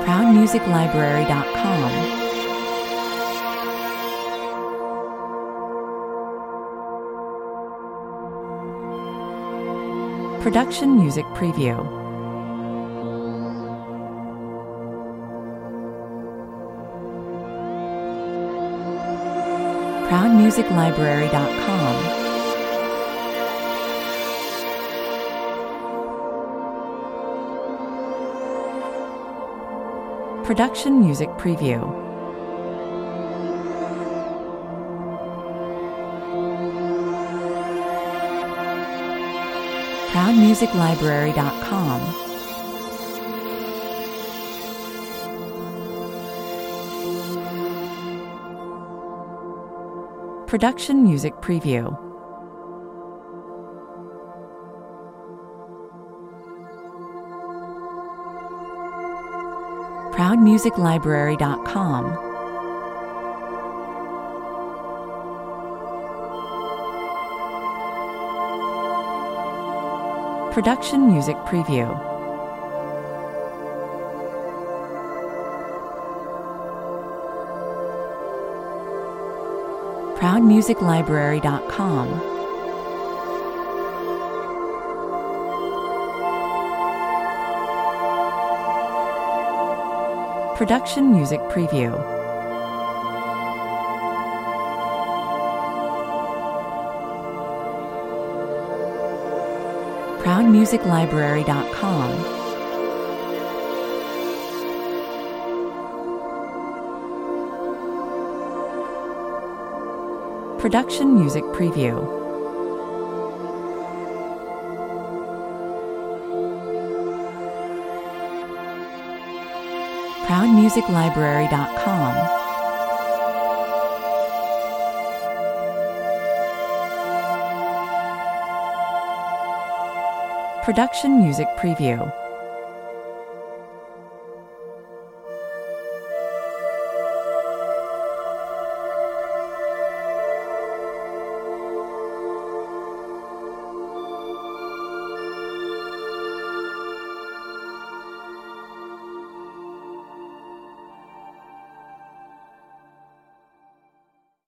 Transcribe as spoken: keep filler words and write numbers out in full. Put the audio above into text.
proud music library dot com. Production Music Preview. proud music library dot com. Production Music Preview. proud music library dot com. Production Music Preview. proud music library dot com. Production Music Preview. proud music library dot com. Production Music Preview. proud music library dot com. Production Music Preview. proud music library dot com. Production Music Preview.